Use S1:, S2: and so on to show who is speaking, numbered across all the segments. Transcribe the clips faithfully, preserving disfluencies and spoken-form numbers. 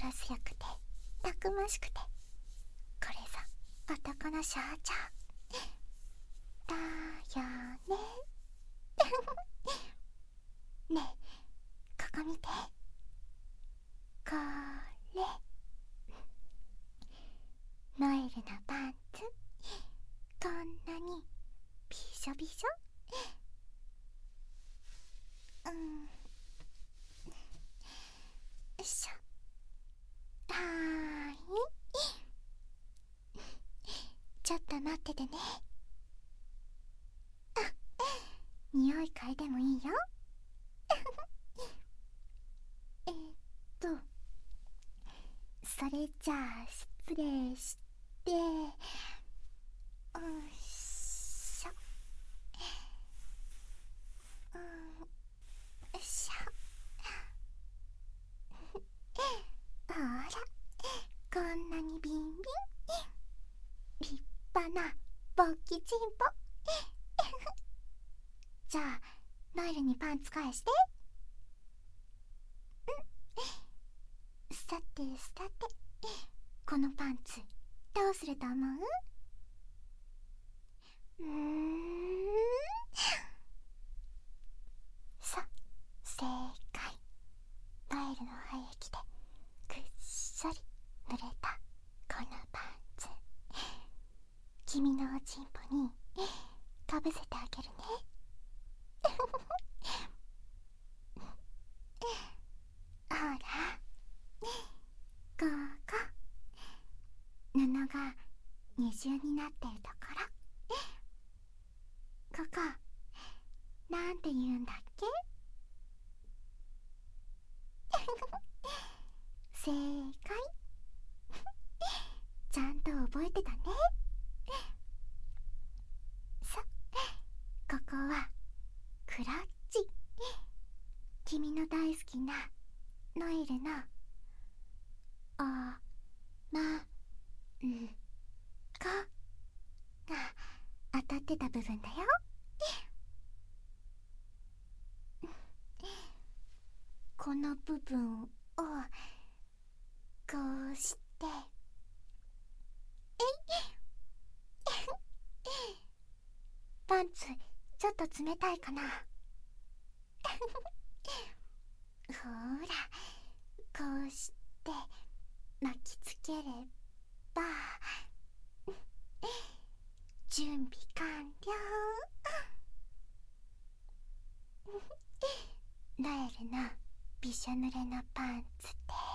S1: 強くてたくましくて、これぞ男の象徴だよね。ねえ、ここ見て、これノエルのパンツ、こんなにびしょびしょ。うん、よいしょ。はーい、ちょっと待っててね。あ、匂い嗅いでもいいよ。えっとそれじゃあ失礼して、よいしょ、うん、よいしょ。ほら、こんなにビンビン、立派なボッキチンポ。じゃあノエルにパンツ返して。うん、さてさて、このパンツどうすると思う？うーん、さ、正解。ノエルの廃液でぐっしょり濡れたこのパンツ、君のおちんぽにかぶせてあげるね。ほら、ここ布が二重になってるところ、ここなんて言うんだっけ？正解。ちゃんと覚えてたね。さ、ここはクラッチ。君の大好きなノエルのおまんこが当たってた部分だよ。この部分をこうして、えいパンツちょっと冷たいかな。ほら、こうして巻きつければ準備完了。ノエルのびしょ濡れのパンツで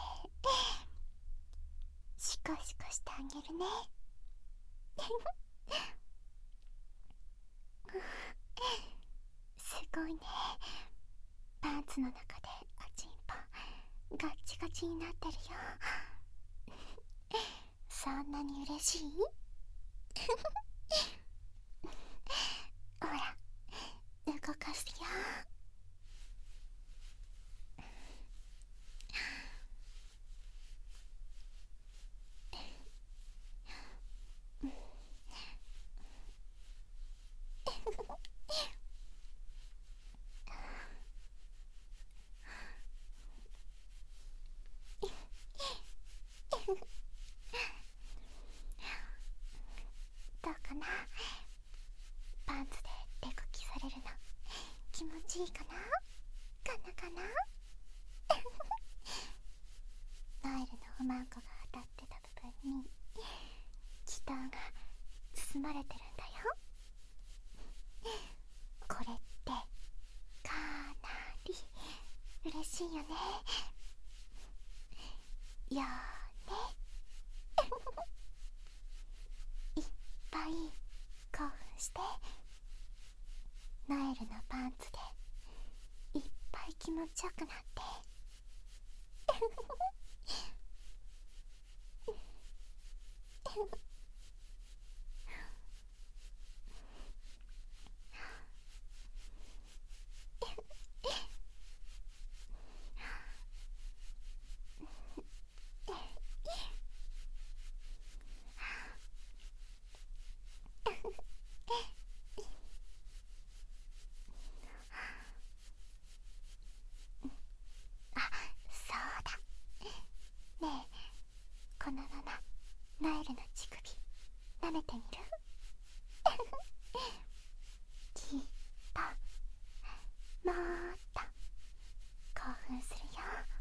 S1: シコシコしてあげるね。すごいね、パンツの中でおちんぽガッチガチになってるよ。そんなに嬉しい？ほら、動かすよ。どうかな、パンツで手こきされるの気持ちいいかな？かなかな？ノエルのおまんこが当たってた部分に気筒が包まれてるんだよ。これってかなり嬉しいよね。よーね。いっぱい興奮してノエルのパンツでいっぱい気持ちよくなって。あ、そうだ、 このままノエルの乳首舐めてみる？きっともっと興奮するよ。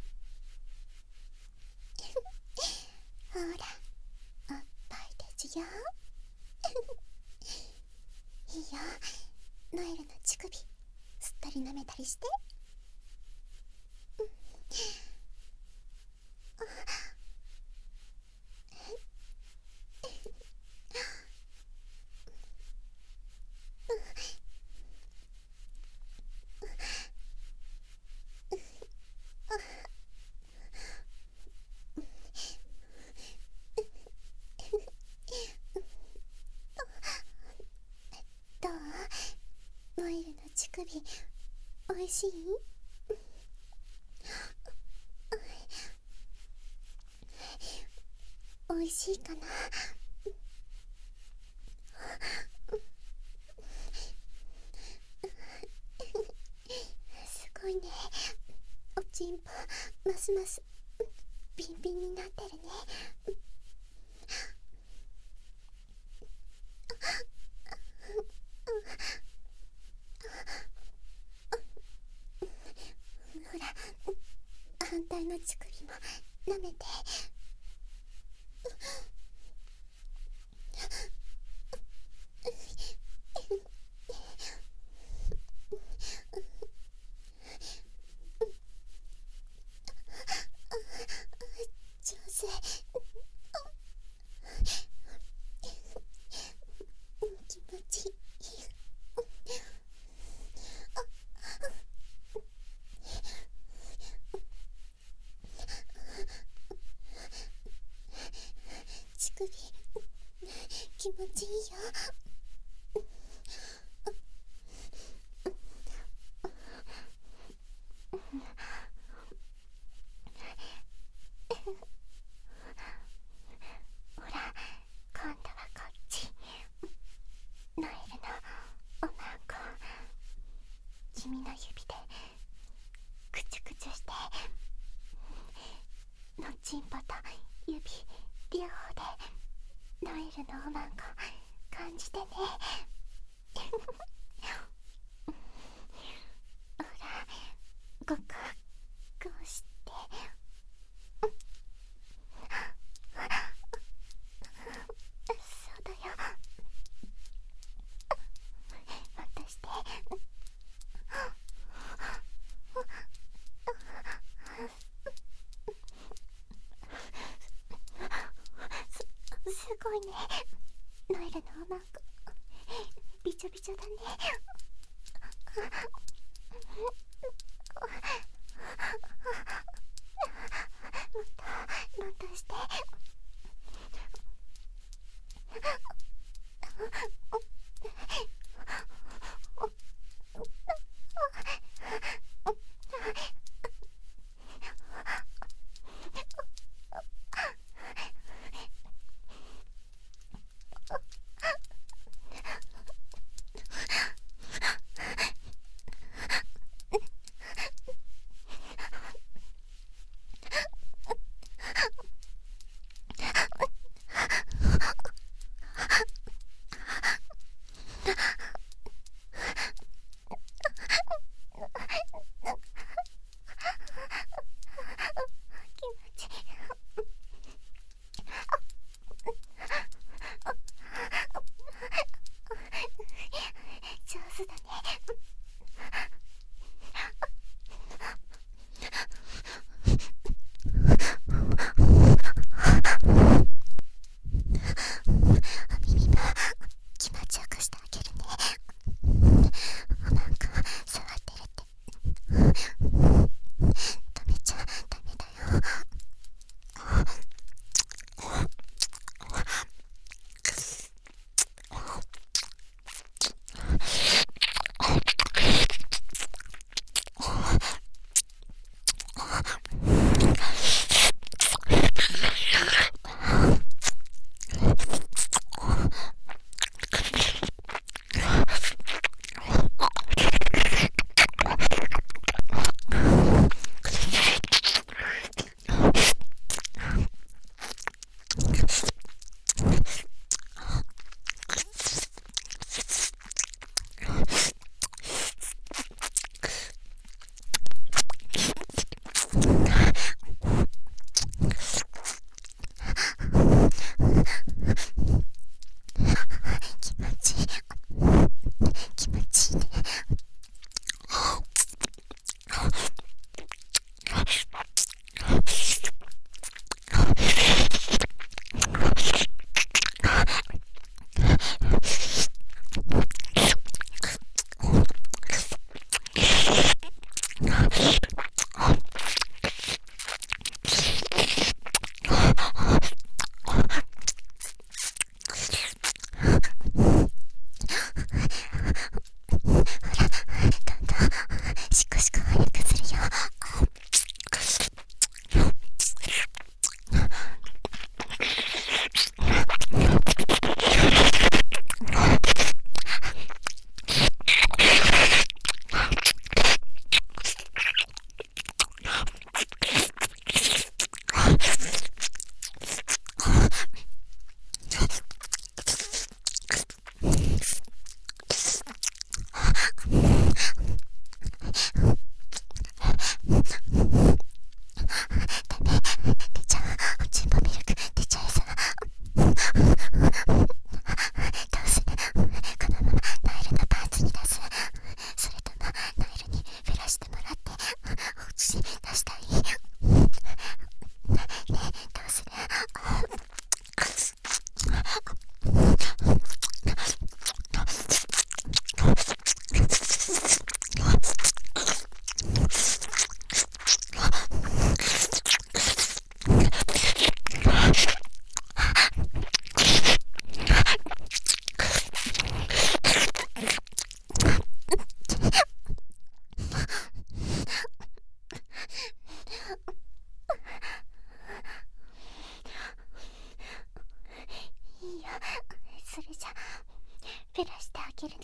S1: ほら、おっぱいですよ。いいよ、ノエルの乳首すったり舐めたりして。どう？ノエルの乳首おいしい？おいしいかな？すごいね、おちんぽますますビンビンになってるね。ほら、反対の乳首も舐めて。上手。気持ちいい。乳首気持ちいいよ。ほら、今度はこっち。ノエルのおまんこ、君の指でくちゅくちゅして、のちんぽと指両方でノエルのおまんこ感じてね。ほら、ごくこうして、そうだよ、渡して。す、すごいね、ノエルのおまんこびちょびちょだね。もっともっとして。 ね。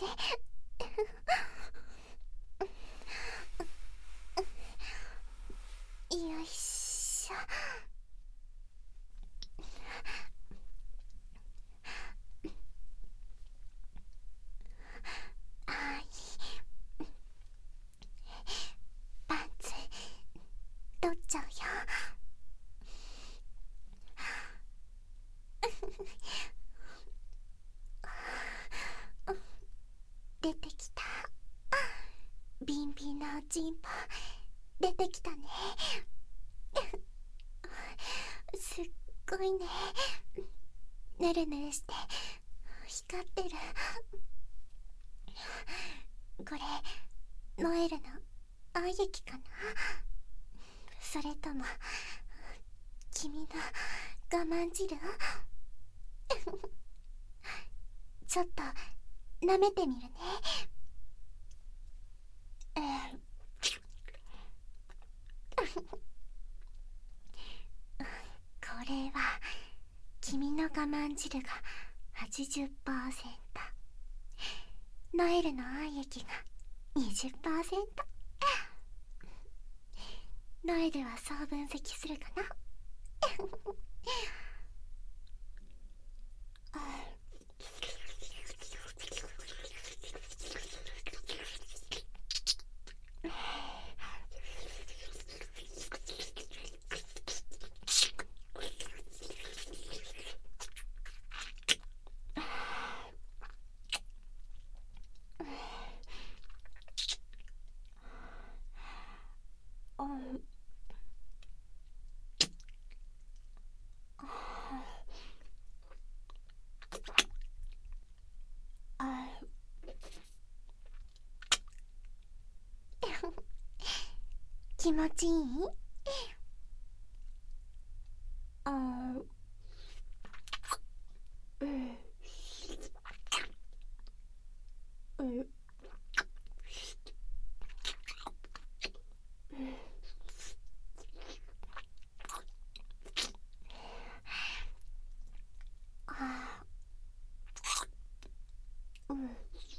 S1: よいしょ。あい、パンツ取っちゃうよ。出てきた。ビンビンなおちんぽ出てきたね。すっごいね。ぬるぬるして光ってる。これノエルの愛液かな。それとも君の我慢汁。ちょっと舐めてみるね。うん、これは君の我慢汁が はちじゅっパーセント、 ノエルの愛液が にじゅっパーセント。 ノエルはそう分析するかな。気持ちいい？あー、うん、うん、うん、あー、うん、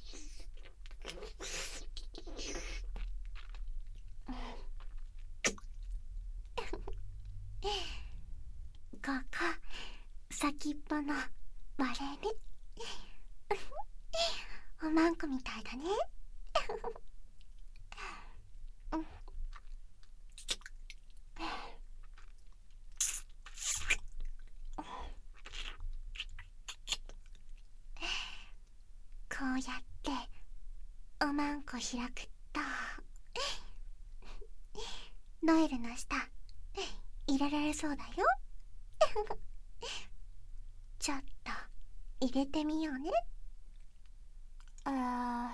S1: ここ先っぽの割れ目。おまんこみたいだね。うん、こうやっておまんこ開くとノエルの下入れられそうだよ。ちょっと入れてみようね。あ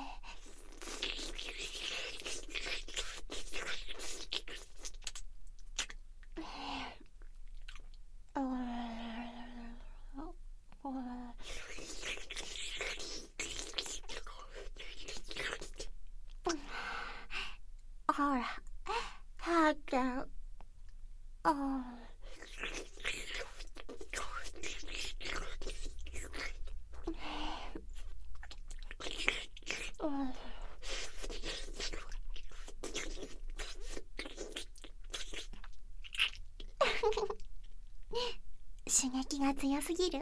S1: ー、ほら、はーちゃん。あー、うん、刺激が強すぎる？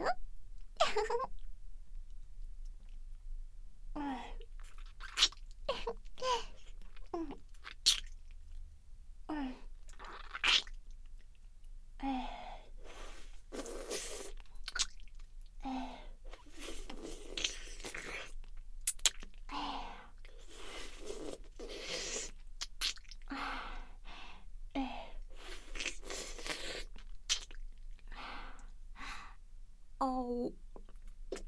S1: うん、うん、うん、えー、えー、えー、おう、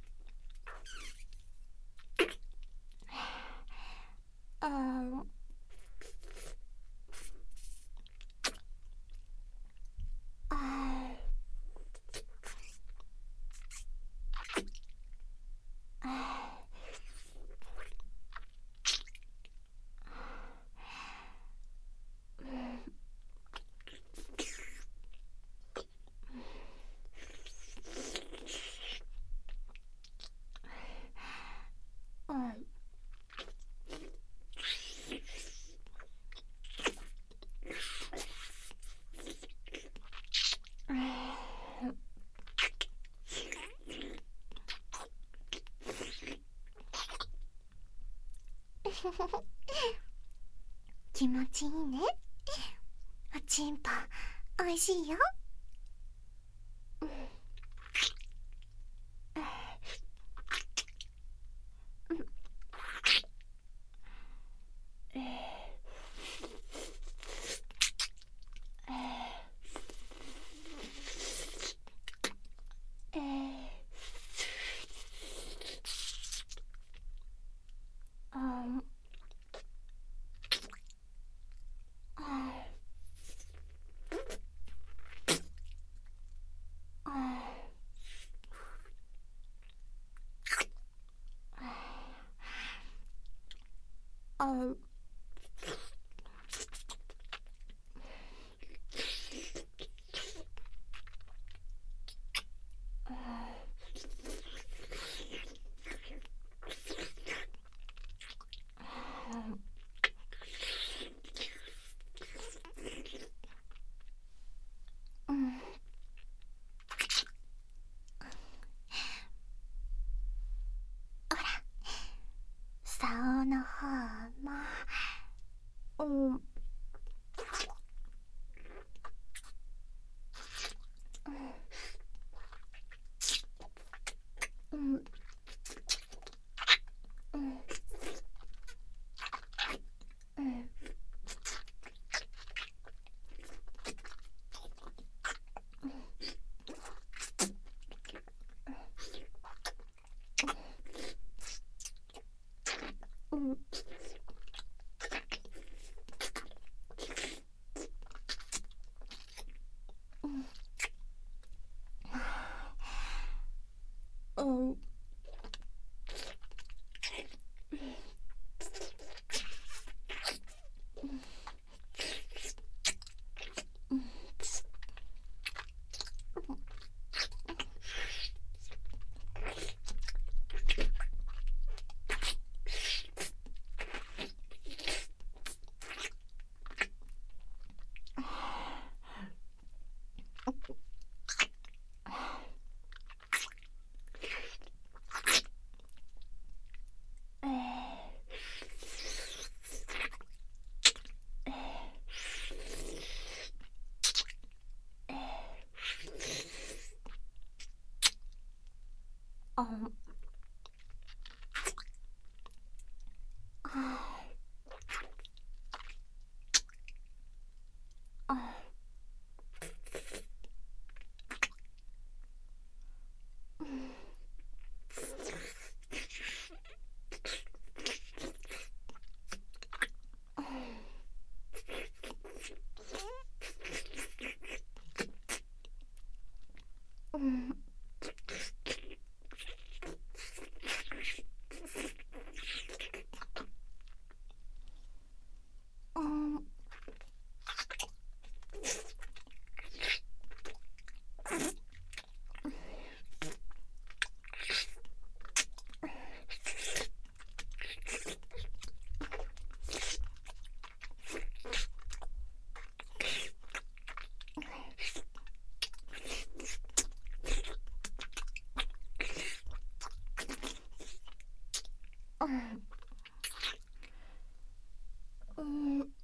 S1: 気持ちいいね。おちんぽおいしいよ。うんあうんほら、竿の方もうんうんうんうんうんうんあんあうんうんうんうん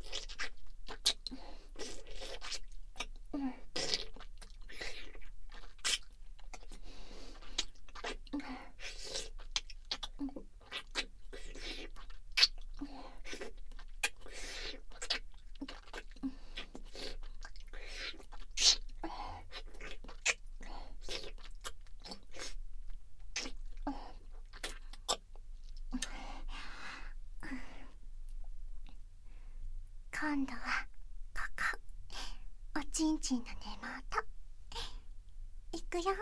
S1: 今度はここ、おちんちんの根元いくよ。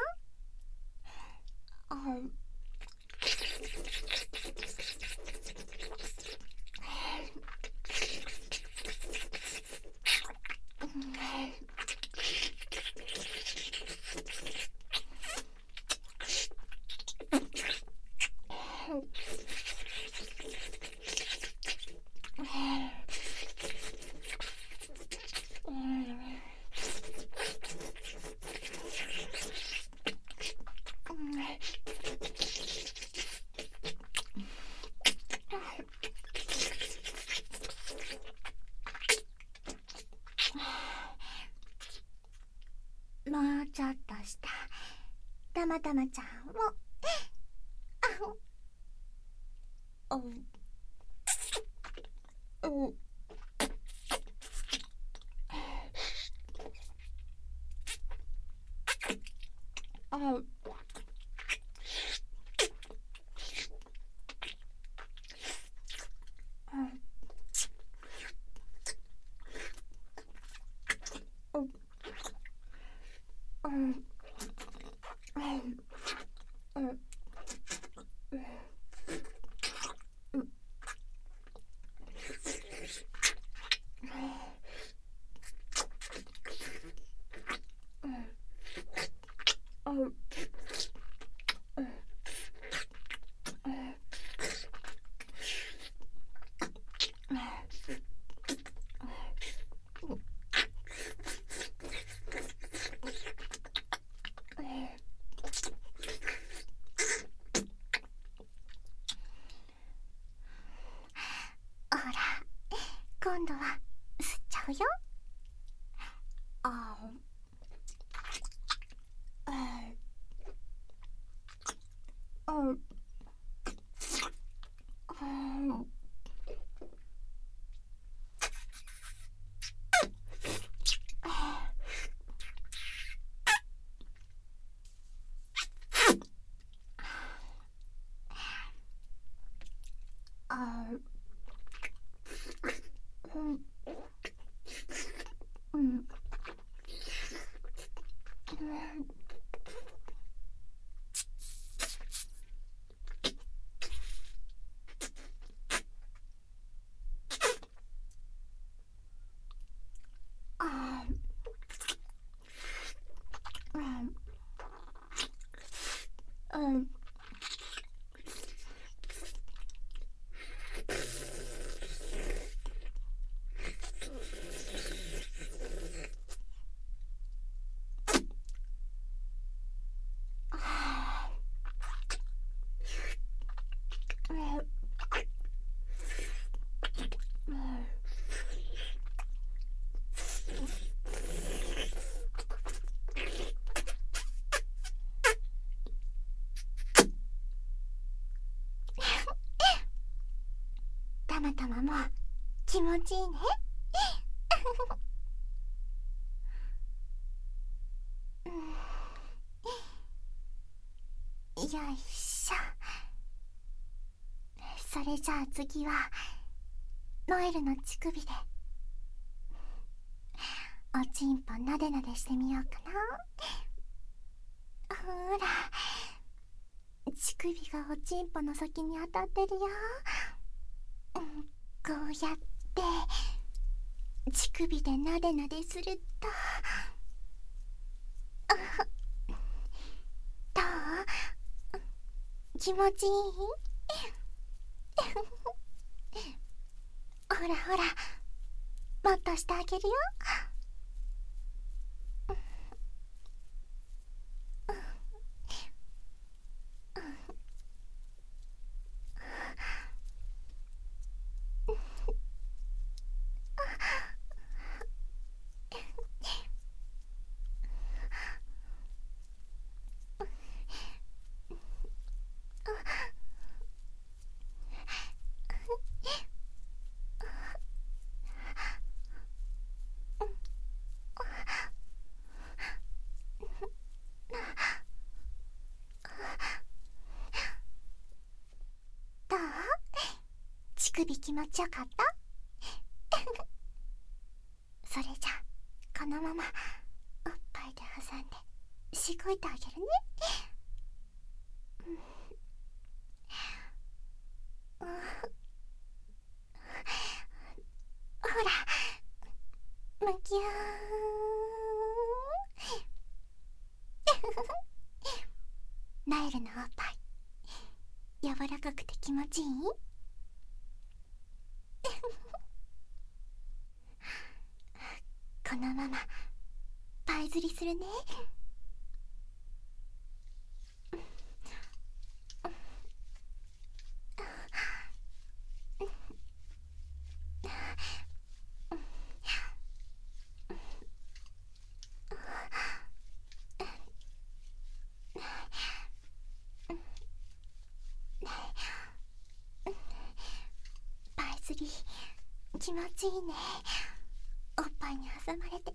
S1: うんもうちょっとしたたまたまちゃんをあううあううんうんあうほら今度は吸っちゃうよ。あうあうあうあううんうんあううんうんたまたまも気持ちいいね。よいしょ。それじゃあ次はノエルの乳首でおちんぽなでなでしてみようかな。ほら乳首がおちんぽの先に当たってるよ。こうやって乳首でなでなでするとどう？気持ちいい？ほらほらもっとしてあげるよ。どう？乳首気持ちよかった？それじゃあこのままおっぱいで挟んでしごいてあげるね。うん、ほらむぎゅーナエルのおっぱい柔らかくて気持ちいい？このままパイ釣りするね。 気持ちいいね。おっぱいに挟まれて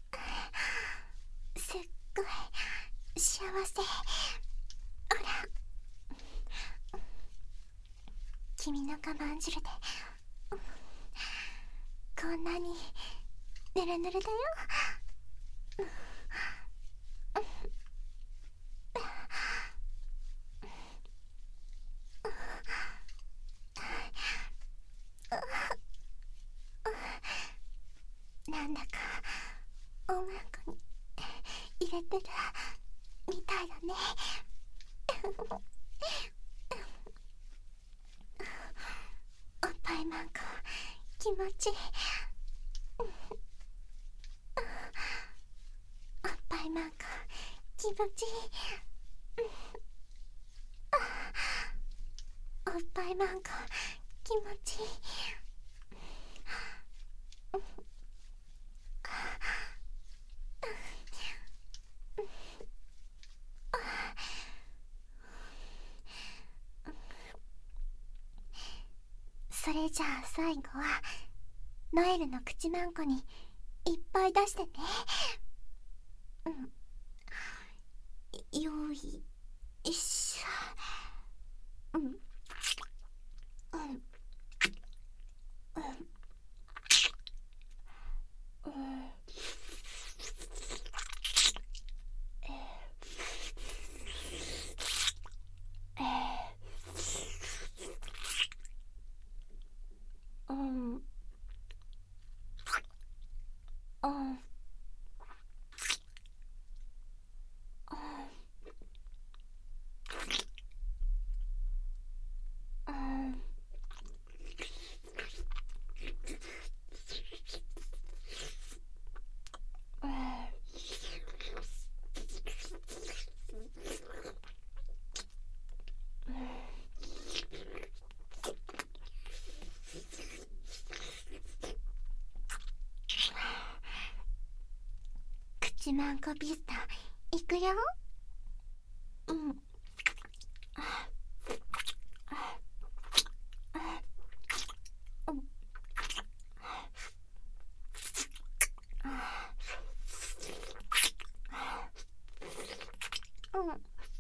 S1: すっごい幸せ。ほら、君の我慢汁でこんなにぬるぬるだよ。なんだかおまんこに入れてるみたいだね。おっぱいマンコ気持ちいい。おっぱいマンコ気持ちいい。おっぱいマンコ気持ちいい。それじゃあ最後はノエルの口マンコにいっぱい出してね。うん、よいしょ。うんうんうんうんうん口マンコビスタいくよ。うんうん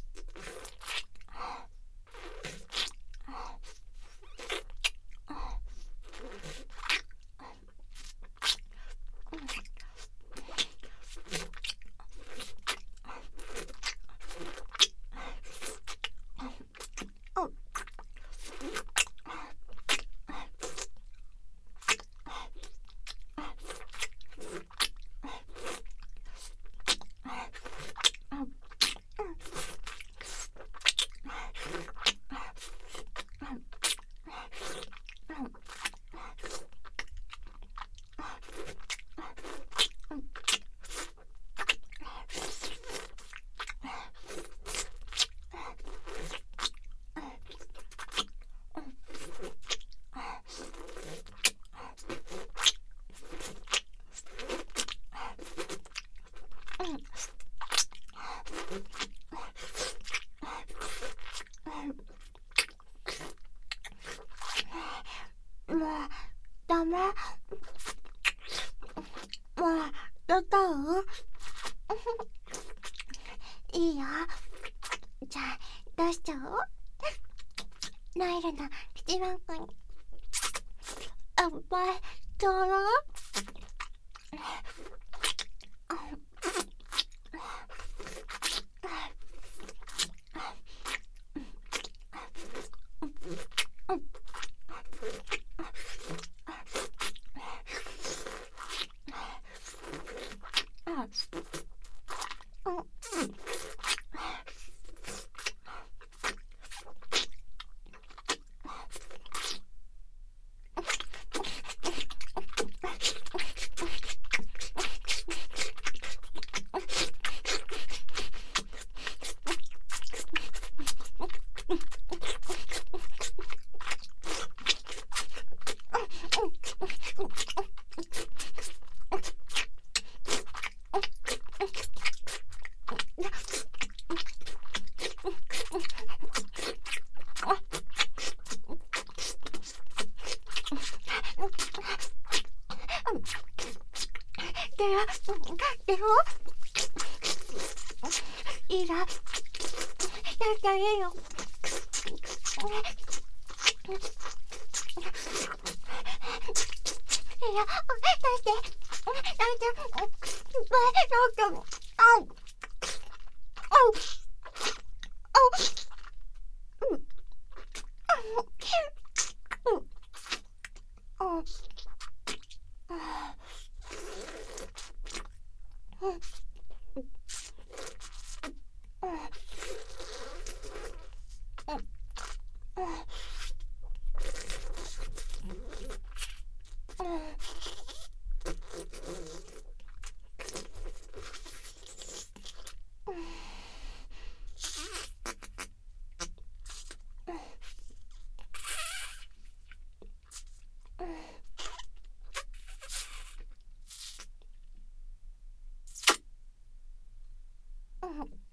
S1: もうダメ。もうやったういいよ。じゃあ出しちゃおう。ノエルの口マンコにいっぱいちょうだい。 でもいいらやったらいいよ。いや、出して、出して、なんか、あう、あう、あう、うん、うん、うん、あう、あう、うん、うん、うん、うん。